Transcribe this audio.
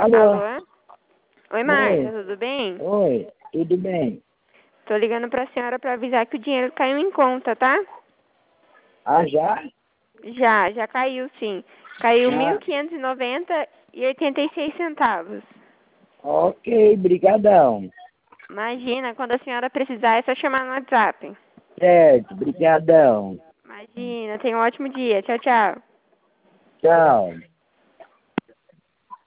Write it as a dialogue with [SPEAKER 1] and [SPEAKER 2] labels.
[SPEAKER 1] Alô?
[SPEAKER 2] Alô? Oi, Marta, tudo bem?
[SPEAKER 1] Oi, tudo bem?
[SPEAKER 2] Tô ligando pra senhora pra avisar que o dinheiro caiu em conta, tá?
[SPEAKER 1] Ah, já?
[SPEAKER 2] Já caiu sim. Caiu
[SPEAKER 1] Ah,
[SPEAKER 2] 1.590,86 centavos.
[SPEAKER 1] ok, brigadão.
[SPEAKER 2] Imagina, quando a senhora precisar é só chamar no WhatsApp.
[SPEAKER 1] Certo, brigadão.
[SPEAKER 2] Imagina, tenha um ótimo dia. Tchau, tchau.
[SPEAKER 1] Tchau.